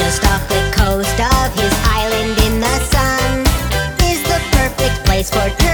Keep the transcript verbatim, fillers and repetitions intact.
Just off the coast of his island in the sun is the perfect place for